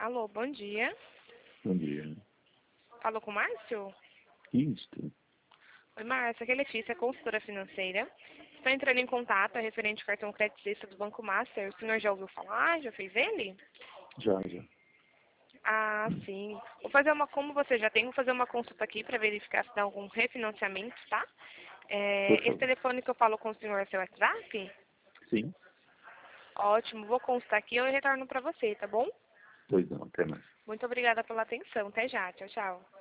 Alô, bom dia. Bom dia. Falou com o Márcio? Isto. Oi, Márcio. Aqui é Letícia, consultora financeira. Estou entrando em contato referente ao cartão creditista do Banco Master. O senhor já ouviu falar? Já fez ele? Já. Ah, sim. Como você já tem, vou fazer uma consulta aqui para verificar se dá algum refinanciamento, tá? Por Esse favor. telefone que eu falo com o senhor é seu WhatsApp? Sim. Ótimo, vou consultar aqui e eu retorno para você, tá bom? Pois não, até mais. Muito obrigada pela atenção. Até já. Tchau, tchau.